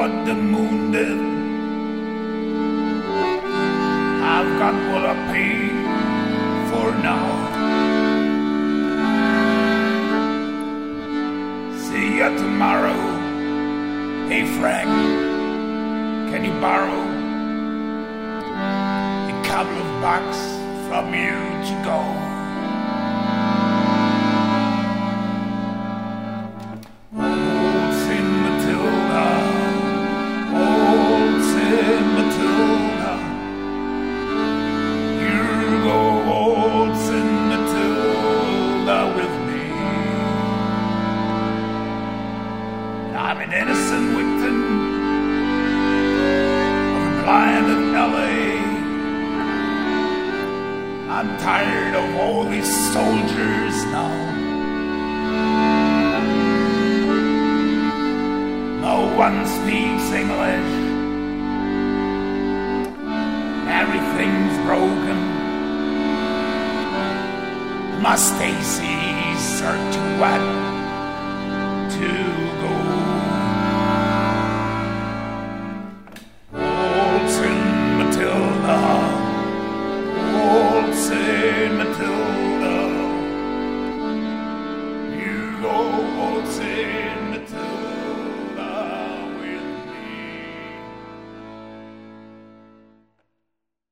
what the moon did. I've got what I paid for now. See ya tomorrow. Hey Frank, can you borrow a couple of bucks from you to go? Old Sin Matilda, old Sin Matilda, you go old Sin Matilda with me. I'm an innocent victim of the blind of LA. I'm tired of all these soldiers now. No one speaks English. Everything's broken. My Stacy's are too wet to